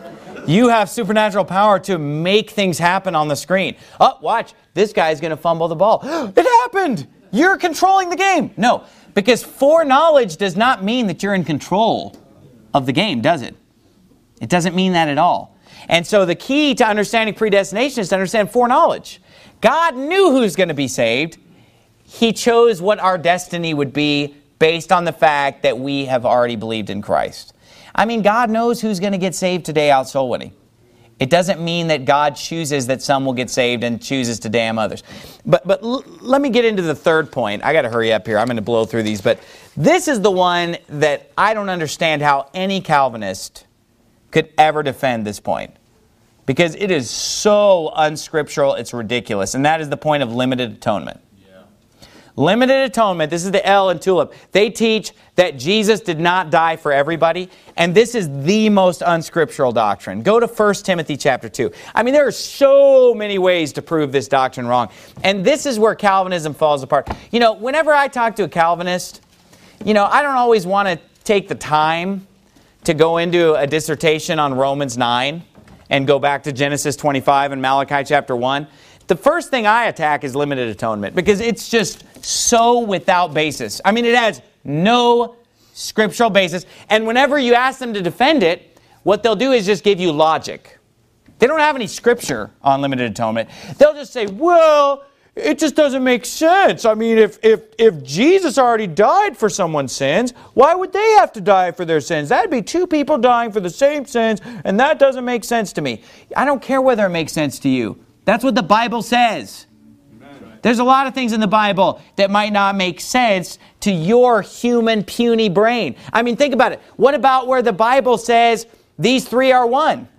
You have supernatural power to make things happen on the screen. Oh, watch. This guy's going to fumble the ball. It happened. You're controlling the game. No, because foreknowledge does not mean that you're in control of the game, does it? It doesn't mean that at all. And so the key to understanding predestination is to understand foreknowledge. God knew who's going to be saved. He chose what our destiny would be based on the fact that we have already believed in Christ. I mean, God knows who's going to get saved today out soul winning. It doesn't mean that God chooses that some will get saved and chooses to damn others. But but l- let me get into the third point. I got to hurry up here. I'm going to blow through these. But this is the one that I don't understand how any Calvinist could ever defend this point. Because it is so unscriptural, it's ridiculous. And that is the point of limited atonement. Limited atonement, this is the L in TULIP. They teach that Jesus did not die for everybody, and this is the most unscriptural doctrine. Go to First Timothy chapter two. I mean, there are so many ways to prove this doctrine wrong. And this is where Calvinism falls apart. You know, whenever I talk to a Calvinist, you know, I don't always want to take the time to go into a dissertation on Romans nine and go back to Genesis twenty-five and Malachi chapter one. The first thing I attack is limited atonement because it's just so without basis. I mean, it has no scriptural basis. And whenever you ask them to defend it, what they'll do is just give you logic. They don't have any scripture on limited atonement. They'll just say, well, it just doesn't make sense. I mean, if, if, if Jesus already died for someone's sins, why would they have to die for their sins? That'd be two people dying for the same sins, and that doesn't make sense to me. I don't care whether it makes sense to you. That's what the Bible says. Amen. There's a lot of things in the Bible that might not make sense to your human, puny brain. I mean, think about it. What about where the Bible says these three are one?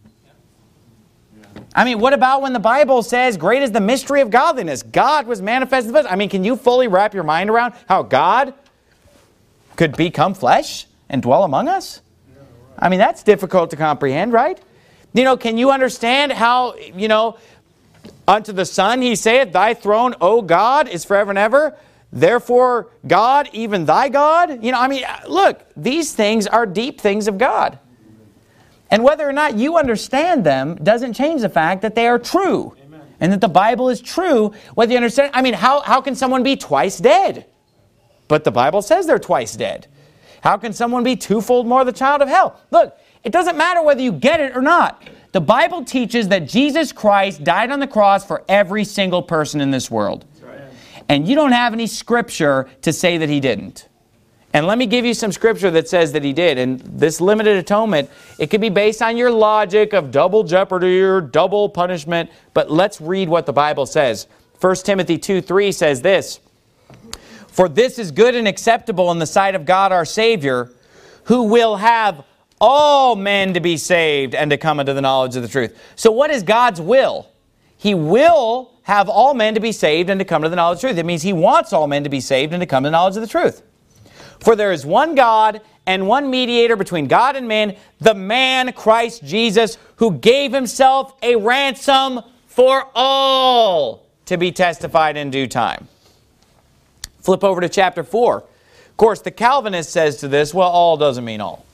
I mean, what about when the Bible says, great is the mystery of godliness? God was manifested in the flesh. I mean, can you fully wrap your mind around how God could become flesh and dwell among us? I mean, that's difficult to comprehend, right? You know, can you understand how, you know, unto the Son he saith, thy throne, O God, is forever and ever. Therefore, God, even thy God. You know, I mean, look, these things are deep things of God. And whether or not you understand them doesn't change the fact that they are true. Amen. And that the Bible is true, whether you understand. I mean, how, how can someone be twice dead? But the Bible says they're twice dead. How can someone be twofold more the child of hell? Look, it doesn't matter whether you get it or not. The Bible teaches that Jesus Christ died on the cross for every single person in this world. Right. And you don't have any scripture to say that he didn't. And let me give you some scripture that says that he did. And this limited atonement, it could be based on your logic of double jeopardy or double punishment. But let's read what the Bible says. First Timothy two three says this. For this is good and acceptable in the sight of God our Savior, who will have all men to be saved and to come into the knowledge of the truth. So what is God's will? He will have all men to be saved and to come to the knowledge of the truth. It means he wants all men to be saved and to come to the knowledge of the truth. For there is one God and one mediator between God and men, the man Christ Jesus, who gave himself a ransom for all to be testified in due time. Flip over to chapter four. Of course, the Calvinist says to this, well, all doesn't mean all.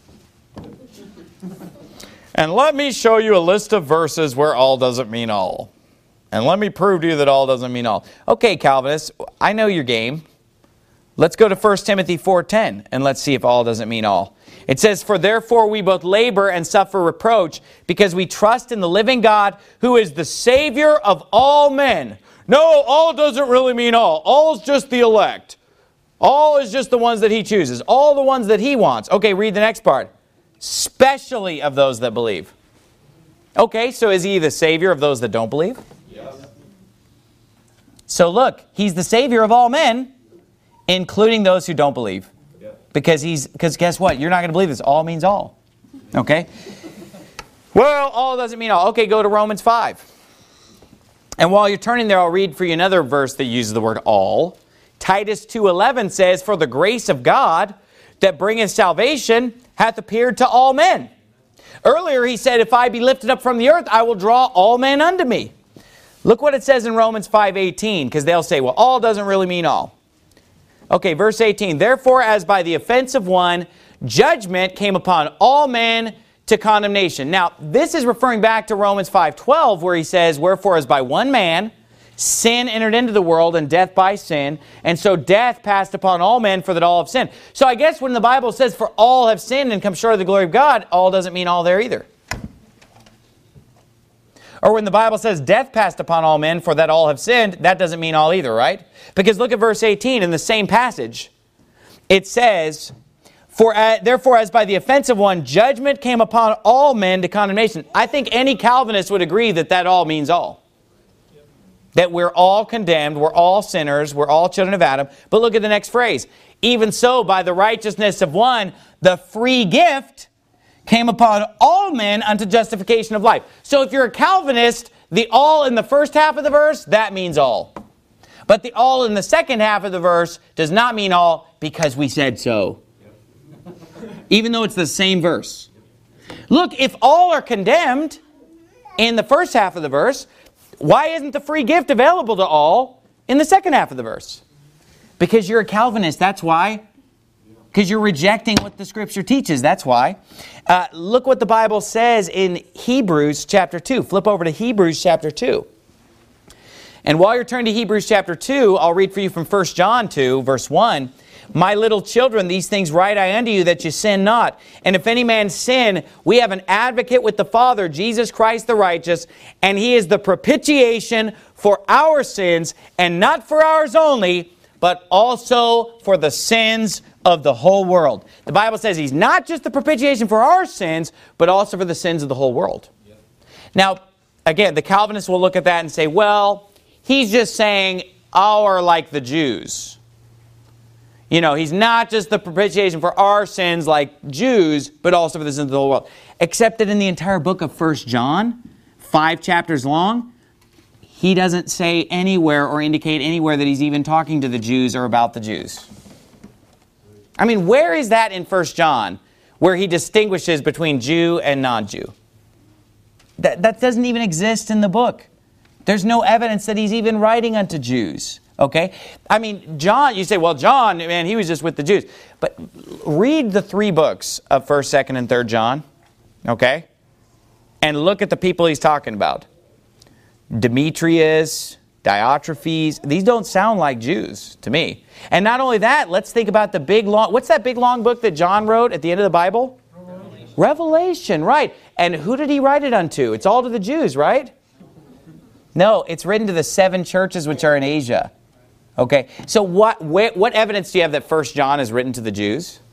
And let me show you a list of verses where all doesn't mean all. And let me prove to you that all doesn't mean all. Okay, Calvinists, I know your game. Let's go to First Timothy four ten and let's see if all doesn't mean all. It says, for therefore we both labor and suffer reproach because we trust in the living God who is the Savior of all men. No, all doesn't really mean all. All is just the elect. All is just the ones that he chooses. All the ones that he wants. Okay, read the next part. Especially of those that believe. Okay, so is he the Savior of those that don't believe? Yes. So look, he's the Savior of all men, including those who don't believe. Yep. Because he's because guess what? You're not going to believe this. All means all. Okay? Well, all doesn't mean all. Okay, go to Romans five. And while you're turning there, I'll read for you another verse that uses the word all. Titus two eleven says, for the grace of God that bringeth salvation hath appeared to all men. Earlier he said, if I be lifted up from the earth, I will draw all men unto me. Look what it says in Romans five eighteen, because they'll say, well, all doesn't really mean all. Okay, verse eighteen, therefore as by the offense of one, judgment came upon all men to condemnation. Now, this is referring back to Romans five twelve, where he says, wherefore as by one man sin entered into the world, and death by sin, and so death passed upon all men, for that all have sinned. So I guess when the Bible says, for all have sinned and come short of the glory of God, all doesn't mean all there either. Or when the Bible says death passed upon all men, for that all have sinned, that doesn't mean all either, right? Because look at verse eighteen in the same passage. It says, For uh, therefore, as by the offense of one, judgment came upon all men to condemnation. I think any Calvinist would agree that that all means all. That we're all condemned, we're all sinners, we're all children of Adam. But look at the next phrase. Even so, by the righteousness of one, the free gift came upon all men unto justification of life. So if you're a Calvinist, the all in the first half of the verse, that means all. But the all in the second half of the verse does not mean all because we said so. Even though it's the same verse. Look, if all are condemned in the first half of the verse, why isn't the free gift available to all in the second half of the verse? Because you're a Calvinist, that's why. Because you're rejecting what the Scripture teaches, that's why. Uh, look what the Bible says in Hebrews chapter two. Flip over to Hebrews chapter two. And while you're turning to Hebrews chapter two, I'll read for you from First John two, verse one. My little children, these things write I unto you, that you sin not. And if any man sin, we have an advocate with the Father, Jesus Christ the righteous, and He is the propitiation for our sins, and not for ours only, but also for the sins of the whole world. The Bible says He's not just the propitiation for our sins, but also for the sins of the whole world. Yep. Now, again, the Calvinists will look at that and say, well, He's just saying our like the Jews. You know, He's not just the propitiation for our sins like Jews, but also for the sins of the whole world. Except that in the entire book of First John, five chapters long, He doesn't say anywhere or indicate anywhere that He's even talking to the Jews or about the Jews. I mean, where is that in First John where He distinguishes between Jew and non-Jew? That, that doesn't even exist in the book. There's no evidence that He's even writing unto Jews. Okay? I mean, John, you say, well, John, man, he was just with the Jews. But read the three books of first, second, and third John. Okay? And look at the people he's talking about. Demetrius, Diotrephes. These don't sound like Jews to me. And not only that, let's think about the big long... What's that big long book that John wrote at the end of the Bible? Revelation. Revelation, right. And who did he write it unto? It's all to the Jews, right? No, it's written to the seven churches which are in Asia. Okay, so what, where, what evidence do you have that First John is written to the Jews?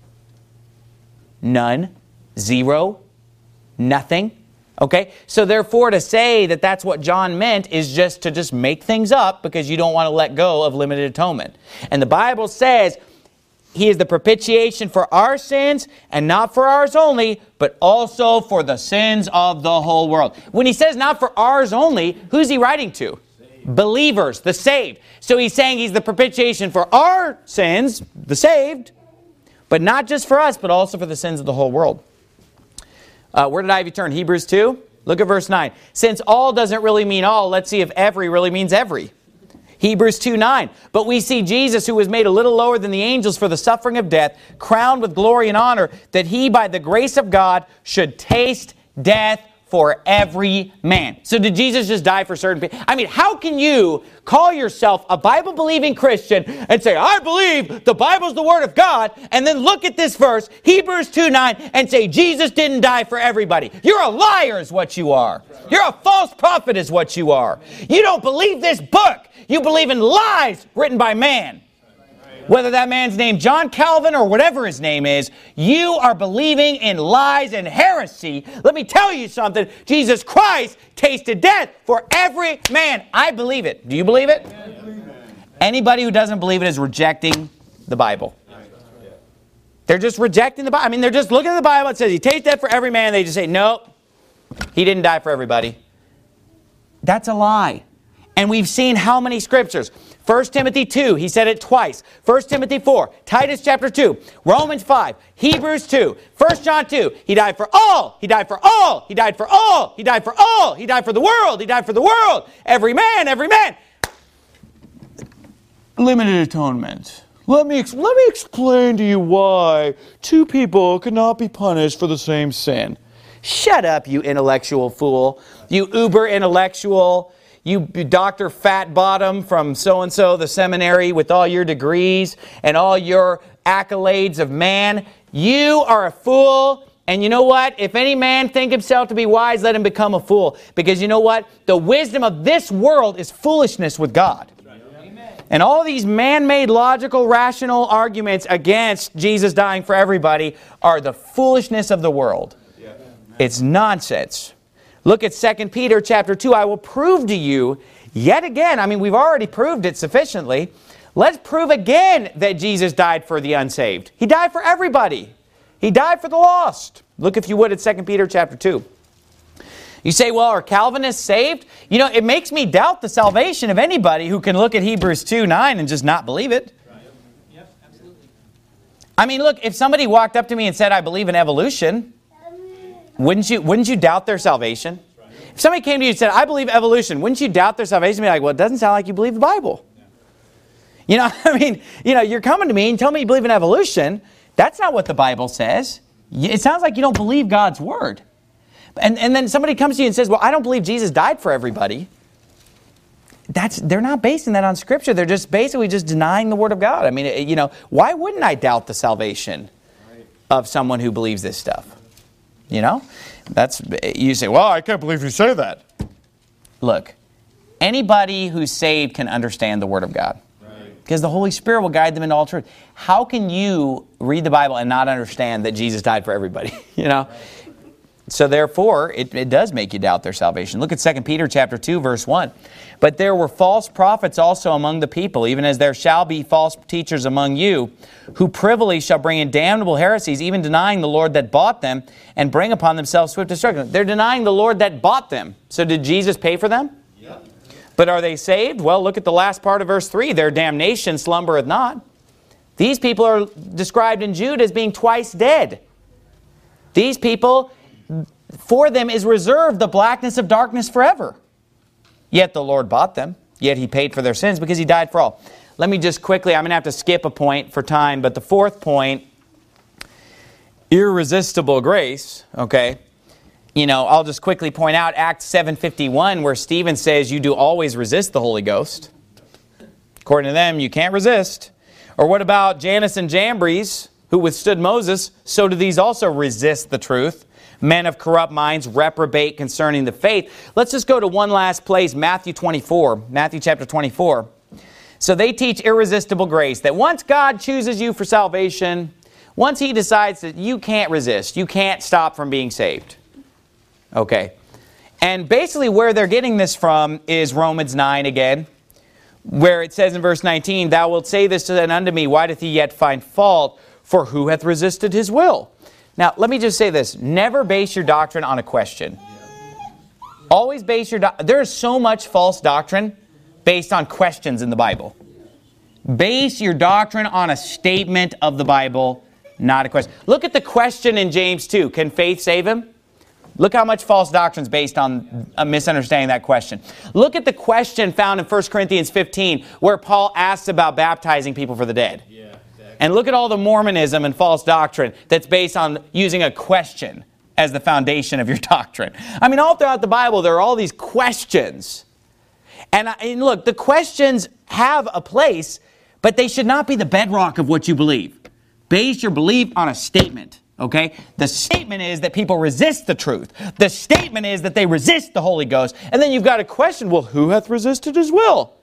None. Zero. Nothing. Okay, so therefore to say that that's what John meant is just to just make things up because you don't want to let go of limited atonement. And the Bible says He is the propitiation for our sins, and not for ours only, but also for the sins of the whole world. When He says not for ours only, who's He writing to? Believers, the saved. So He's saying He's the propitiation for our sins, the saved, but not just for us, but also for the sins of the whole world. Uh, where did I have you turn? Hebrews two? Look at verse nine. Since all doesn't really mean all, let's see if every really means every. Hebrews two nine. But we see Jesus, who was made a little lower than the angels for the suffering of death, crowned with glory and honor, that He, by the grace of God, should taste death for every man. So did Jesus just die for certain people? I mean, how can you call yourself a Bible-believing Christian and say, I believe the Bible's the Word of God, and then look at this verse, Hebrews two nine, and say Jesus didn't die for everybody? You're a liar is what you are. You're a false prophet is what you are. You don't believe this book. You believe in lies written by man. Whether that man's named John Calvin or whatever his name is, you are believing in lies and heresy. Let me tell you something. Jesus Christ tasted death for every man. I believe it. Do you believe it? Amen. Anybody who doesn't believe it is rejecting the Bible. They're just rejecting the Bible. I mean, they're just looking at the Bible. It says He tasted death for every man. They just say, no, He didn't die for everybody. That's a lie. And we've seen how many scriptures? First Timothy two, he said it twice. First Timothy four, Titus chapter two, Romans five, Hebrews two, First John two. He died for all. He died for all. He died for all. He died for all. He died for the world. He died for the world. Every man, every man. Limited atonement. Let me, let me explain to you why two people cannot be punished for the same sin. Shut up, you intellectual fool. You uber intellectual. You Doctor Fat Bottom from so-and-so, the seminary, with all your degrees and all your accolades of man. You are a fool. And you know what? If any man think himself to be wise, let him become a fool. Because you know what? The wisdom of this world is foolishness with God. And all these man-made, logical, rational arguments against Jesus dying for everybody are the foolishness of the world. It's nonsense. Look at Second Peter chapter two. I will prove to you yet again. I mean, we've already proved it sufficiently. Let's prove again that Jesus died for the unsaved. He died for everybody. He died for the lost. Look, if you would, at Second Peter chapter two. You say, well, are Calvinists saved? You know, it makes me doubt the salvation of anybody who can look at Hebrews two nine and just not believe it. Right. Yep, absolutely. I mean, look, if somebody walked up to me and said, I believe in evolution, wouldn't you, wouldn't you doubt their salvation? Right. If somebody came to you and said, I believe evolution, wouldn't you doubt their salvation? Be like, well, it doesn't sound like you believe the Bible. Yeah. You know, I mean, you know, you're coming to me and tell me you believe in evolution. That's not what the Bible says. It sounds like you don't believe God's Word. And, and then somebody comes to you and says, well, I don't believe Jesus died for everybody. That's, they're not basing that on Scripture. They're just basically just denying the Word of God. I mean, you know, why wouldn't I doubt the salvation of someone who believes this stuff? You know, that's, you say, well, I can't believe you say that. Look, anybody who's saved can understand the Word of God. Because the Holy Spirit will guide them into all truth. How can you read the Bible and not understand that Jesus died for everybody? You know? So therefore, it, it does make you doubt their salvation. Look at Second Peter chapter two, verse one. But there were false prophets also among the people, even as there shall be false teachers among you, who privily shall bring in damnable heresies, even denying the Lord that bought them, and bring upon themselves swift destruction. They're denying the Lord that bought them. So did Jesus pay for them? Yep. But are they saved? Well, look at the last part of verse three. Their damnation slumbereth not. These people are described in Jude as being twice dead. These people, for them is reserved the blackness of darkness forever. Yet the Lord bought them. Yet He paid for their sins because He died for all. Let me just quickly, I'm going to have to skip a point for time, but the fourth point, irresistible grace, okay. You know, I'll just quickly point out Acts seven fifty-one, where Stephen says you do always resist the Holy Ghost. According to them, you can't resist. Or what about Jannes and Jambres, who withstood Moses? So do these also resist the truth. Men of corrupt minds reprobate concerning the faith. Let's just go to one last place, Matthew twenty-four. Matthew chapter twenty-four. So they teach irresistible grace, that once God chooses you for salvation, once He decides that you can't resist, you can't stop from being saved. Okay. And basically where they're getting this from is Romans nine again, where it says in verse nineteen, Thou wilt say this unto me, why doth he yet find fault? For who hath resisted his will? Now, let me just say this. Never base your doctrine on a question. Always base your doctrine. There is so much false doctrine based on questions in the Bible. Base your doctrine on a statement of the Bible, not a question. Look at the question in James two. Can faith save him? Look how much false doctrine is based on a misunderstanding that question. Look at the question found in First Corinthians fifteen, where Paul asks about baptizing people for the dead. Yeah, exactly. And look at all the Mormonism and false doctrine that's based on using a question as the foundation of your doctrine. I mean, all throughout the Bible, there are all these questions. And, and look, the questions have a place, but they should not be the bedrock of what you believe. Base your belief on a statement. Okay? The statement is that people resist the truth. The statement is that they resist the Holy Ghost. And then you've got a question, well, who hath resisted His will?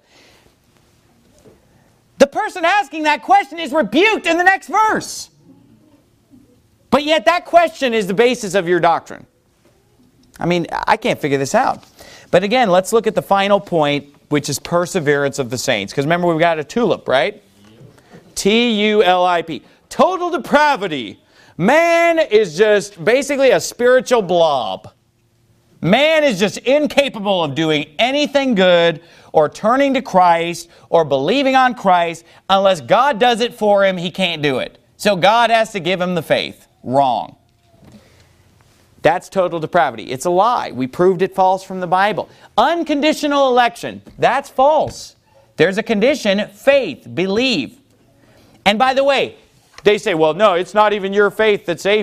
The person asking that question is rebuked in the next verse. But yet that question is the basis of your doctrine. I mean, I can't figure this out. But again, let's look at the final point, which is perseverance of the saints. Because remember, we've got a tulip, right? T U L I P. Total depravity. Man is just basically a spiritual blob. Man is just incapable of doing anything good or turning to Christ or believing on Christ. Unless God does it for him, he can't do it. So God has to give him the faith. Wrong. That's total depravity. It's a lie. We proved it false from the Bible. Unconditional election. That's false. There's a condition, faith, believe. And by the way, they say, well, no, it's not even your faith that saves you.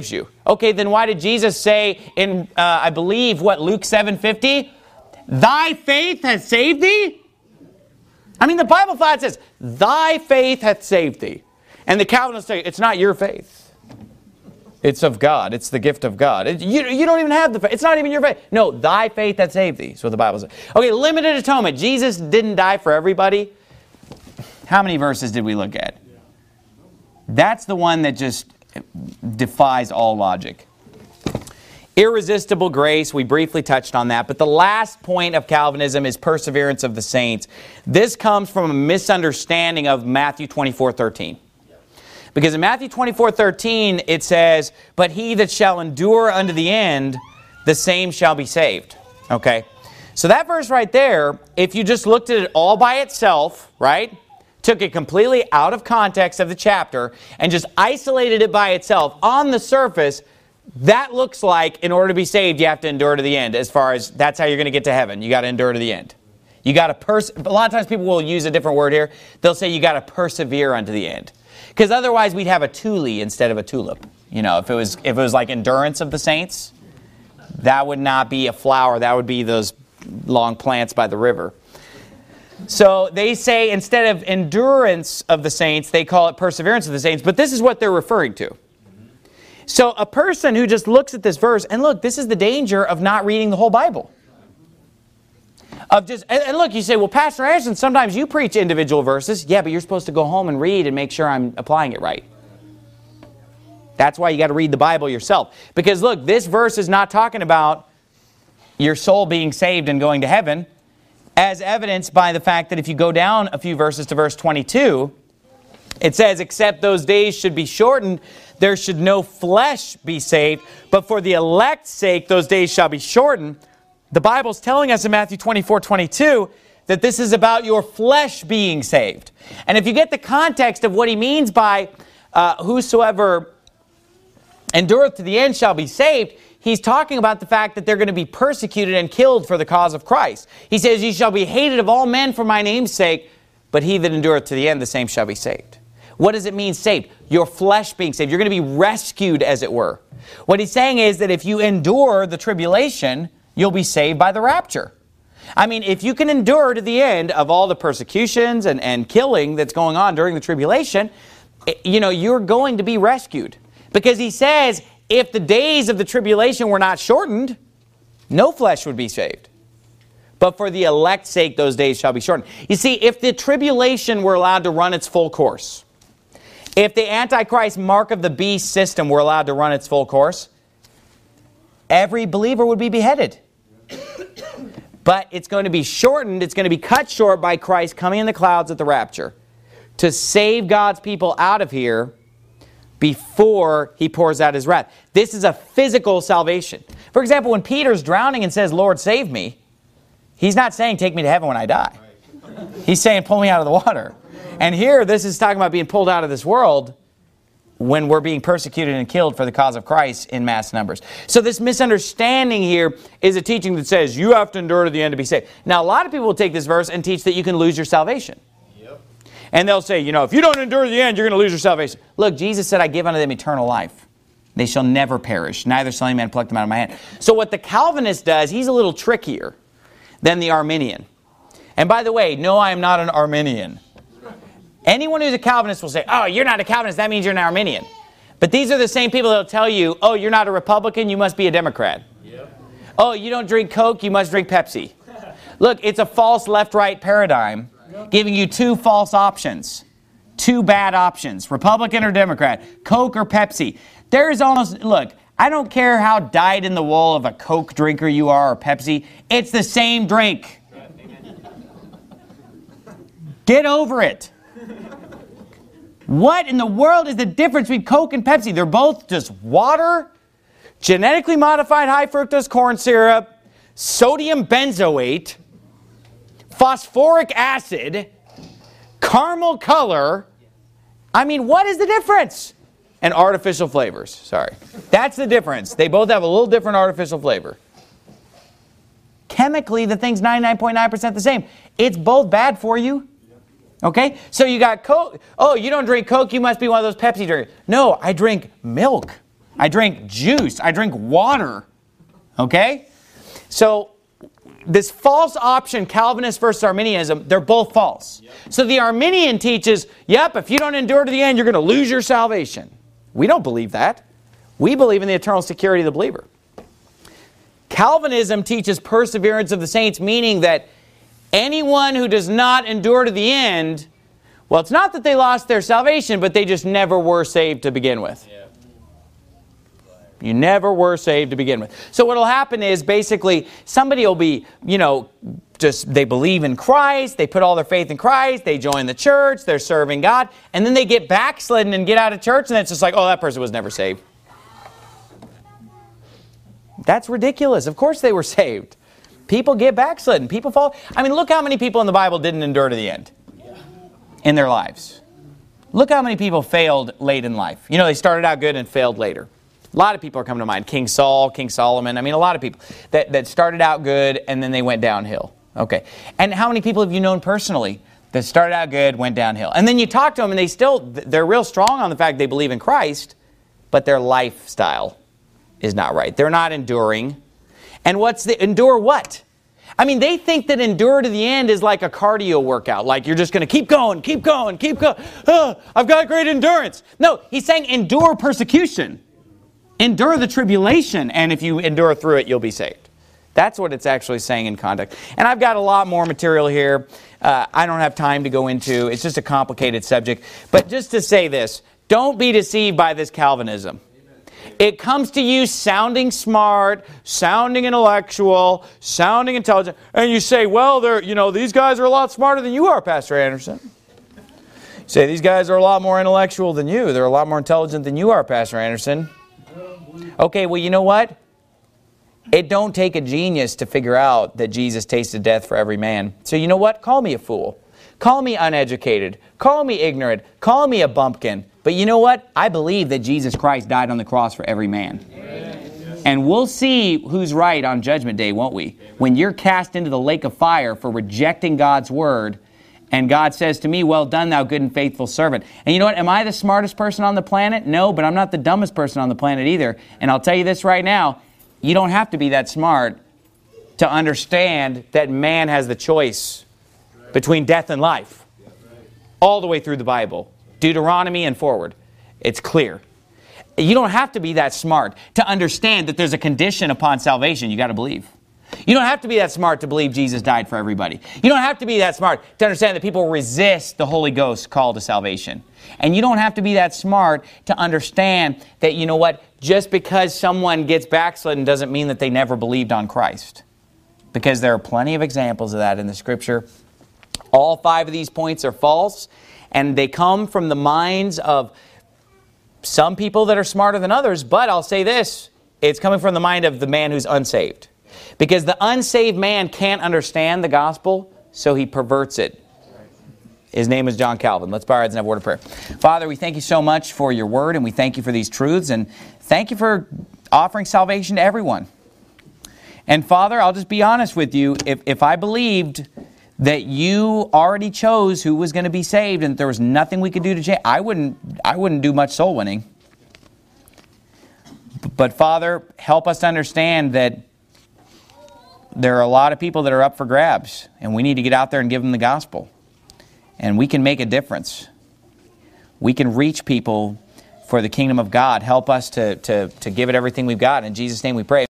Okay, then why did Jesus say in, uh, I believe, what, Luke seven fifty? Thy faith has saved thee? I mean, the Bible flat says, thy faith hath saved thee. And the Calvinists say, it's not your faith. It's of God. It's the gift of God. It, you, you don't even have the faith. It's not even your faith. No, thy faith hath saved thee. That's what the Bible says. Okay, limited atonement. Jesus didn't die for everybody. How many verses did we look at? That's the one that just defies all logic. Irresistible grace, we briefly touched on that. But the last point of Calvinism is perseverance of the saints. This comes from a misunderstanding of Matthew twenty-four thirteen. Because in Matthew twenty-four thirteen, it says, but he that shall endure unto the end, the same shall be saved. Okay? So that verse right there, if you just looked at it all by itself, right? Took it completely out of context of the chapter and just isolated it by itself, on the surface, that looks like in order to be saved, you have to endure to the end. As far as that's how you're going to get to heaven. You got to endure to the end. You got to pers- A lot of times people will use a different word here. They'll say you got to persevere unto the end. Because otherwise we'd have a tule instead of a tulip. You know, if it was if it was like endurance of the saints, that would not be a flower. That would be those long plants by the river. So they say instead of endurance of the saints, they call it perseverance of the saints. But this is what they're referring to. So a person who just looks at this verse, and look, this is the danger of not reading the whole Bible. Of just, and, and look, you say, well, Pastor Anderson, sometimes you preach individual verses. Yeah, but you're supposed to go home and read and make sure I'm applying it right. That's why you got to read the Bible yourself. Because look, this verse is not talking about your soul being saved and going to heaven, as evidenced by the fact that if you go down a few verses to verse twenty-two, it says, except those days should be shortened, there should no flesh be saved, but for the elect's sake those days shall be shortened. The Bible's telling us in Matthew twenty-four twenty-two that this is about your flesh being saved. And if you get the context of what he means by uh, whosoever endureth to the end shall be saved, he's talking about the fact that they're going to be persecuted and killed for the cause of Christ. He says, ye shall be hated of all men for my name's sake, but he that endureth to the end, the same shall be saved. What does it mean saved? Your flesh being saved. You're going to be rescued, as it were. What he's saying is that if you endure the tribulation, you'll be saved by the rapture. I mean, if you can endure to the end of all the persecutions and, and killing that's going on during the tribulation, you know, you're going to be rescued. Because he says, if the days of the tribulation were not shortened, no flesh would be saved. But for the elect's sake, those days shall be shortened. You see, if the tribulation were allowed to run its full course, if the Antichrist mark of the beast system were allowed to run its full course, every believer would be beheaded. But it's going to be shortened, it's going to be cut short by Christ coming in the clouds at the rapture to save God's people out of here before he pours out his wrath. This is a physical salvation. For example, when Peter's drowning and says, Lord, save me, he's not saying, take me to heaven when I die. He's saying, pull me out of the water. And here, this is talking about being pulled out of this world when we're being persecuted and killed for the cause of Christ in mass numbers. So this misunderstanding here is a teaching that says you have to endure to the end to be saved. Now, a lot of people will take this verse and teach that you can lose your salvation. Yep. And they'll say, you know, if you don't endure to the end, you're going to lose your salvation. Look, Jesus said, I give unto them eternal life. They shall never perish, neither shall any man pluck them out of my hand. So what the Calvinist does, he's a little trickier than the Arminian. And by the way, no, I am not an Arminian. Anyone who's a Calvinist will say, oh, you're not a Calvinist, that means you're an Arminian. But these are the same people that will tell you, oh, you're not a Republican, you must be a Democrat. Yep. Oh, you don't drink Coke, you must drink Pepsi. Look, it's a false left-right paradigm giving you two false options. Two bad options, Republican or Democrat, Coke or Pepsi. There's almost, look, I don't care how dyed-in-the-wool of a Coke drinker you are or Pepsi, it's the same drink. Get over it. What in the world is the difference between Coke and Pepsi? They're both just water, genetically modified high fructose corn syrup, sodium benzoate, phosphoric acid, caramel color. I mean, what is the difference? And artificial flavors. Sorry. That's the difference. They both have a little different artificial flavor. Chemically, the thing's ninety-nine point nine percent the same. It's both bad for you. Okay? So you got Coke. Oh, you don't drink Coke, you must be one of those Pepsi drinkers. No, I drink milk. I drink juice. I drink water. Okay? So this false option, Calvinist versus Arminianism, they're both false. Yep. So the Arminian teaches, yep, if you don't endure to the end, you're going to lose your salvation. We don't believe that. We believe in the eternal security of the believer. Calvinism teaches perseverance of the saints, meaning that anyone who does not endure to the end, well, it's not that they lost their salvation, but they just never were saved to begin with. Yeah. You never were saved to begin with. So what will happen is basically somebody will be, you know, just they believe in Christ, they put all their faith in Christ, they join the church, they're serving God, and then they get backslidden and get out of church, and it's just like, oh, that person was never saved. That's ridiculous. Of course they were saved. People get backslidden. People fall. I mean, look how many people in the Bible didn't endure to the end in their lives. Look how many people failed late in life. You know, they started out good and failed later. A lot of people are coming to mind. King Saul, King Solomon. I mean, a lot of people that, that started out good and then they went downhill. Okay. And how many people have you known personally that started out good, went downhill? And then you talk to them and they still, they're real strong on the fact they believe in Christ, but their lifestyle is not right. They're not enduring. And what's the, endure what? I mean, they think that endure to the end is like a cardio workout. Like you're just going to keep going, keep going, keep going. Oh, I've got great endurance. No, he's saying endure persecution. Endure the tribulation, and if you endure through it, you'll be saved. That's what it's actually saying in context. And I've got a lot more material here. Uh, I don't have time to go into. It's just a complicated subject. But just to say this, don't be deceived by this Calvinism. It comes to you sounding smart, sounding intellectual, sounding intelligent, and you say, well, they're, you know, these guys are a lot smarter than you are, Pastor Anderson. You say, these guys are a lot more intellectual than you. They're a lot more intelligent than you are, Pastor Anderson. Okay, well, you know what? It don't take a genius to figure out that Jesus tasted death for every man. So you know what? Call me a fool. Call me uneducated. Call me ignorant. Call me a bumpkin. But you know what? I believe that Jesus Christ died on the cross for every man. Amen. And we'll see who's right on Judgment Day, won't we? When you're cast into the lake of fire for rejecting God's word, and God says to me, well done, thou good and faithful servant. And you know what? Am I the smartest person on the planet? No, but I'm not the dumbest person on the planet either. And I'll tell you this right now, you don't have to be that smart to understand that man has the choice between death and life. All the way through the Bible. Deuteronomy and forward. It's clear. You don't have to be that smart to understand that there's a condition upon salvation you got to believe. You don't have to be that smart to believe Jesus died for everybody. You don't have to be that smart to understand that people resist the Holy Ghost's call to salvation. And you don't have to be that smart to understand that, you know what, just because someone gets backslidden doesn't mean that they never believed on Christ. Because there are plenty of examples of that in the Scripture. All five of these points are false, and they come from the minds of some people that are smarter than others, but I'll say this, it's coming from the mind of the man who's unsaved. Because the unsaved man can't understand the gospel, so he perverts it. His name is John Calvin. Let's bow our heads and have a word of prayer. Father, we thank you so much for your word, and we thank you for these truths, and thank you for offering salvation to everyone. And Father, I'll just be honest with you, if, if I believed that you already chose who was going to be saved and there was nothing we could do to change, I wouldn't, I wouldn't do much soul winning. But Father, help us to understand that there are a lot of people that are up for grabs, and we need to get out there and give them the gospel. And we can make a difference. We can reach people for the kingdom of God. Help us to, to, to give it everything we've got. In Jesus' name we pray.